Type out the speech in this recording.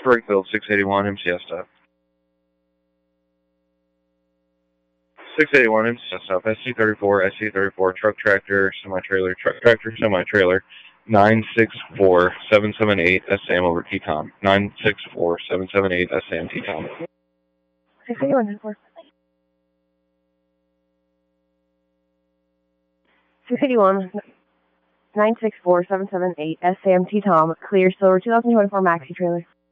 Springfield 681 MCS stop. 681 MCS stop. SC34, SC34, truck tractor, semi-trailer, truck tractor, semi-trailer. 964-778 SAM over T-Tom. 964-778 SAM T-Tom. 681, 681, 964-778 SAM T-Tom, clear silver 2024 maxi trailer.